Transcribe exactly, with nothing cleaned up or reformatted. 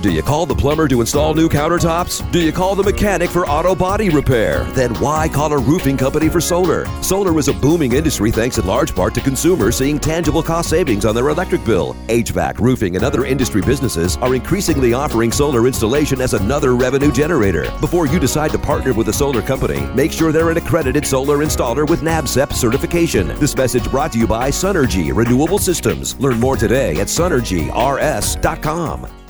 Do you call the plumber to install new countertops? Do you call the mechanic for auto body repair? Then why call a roofing company for solar? Solar is a booming industry thanks in large part to consumers seeing tangible cost savings on their electric bill. H V A C, roofing, and other industry businesses are increasingly offering solar installation as another revenue generator. Before you decide to partner with a solar company, make sure they're an accredited solar installer with NABCEP certification. This message brought to you by Sunergy Renewable Systems. Learn more today at sunergy r s dot com.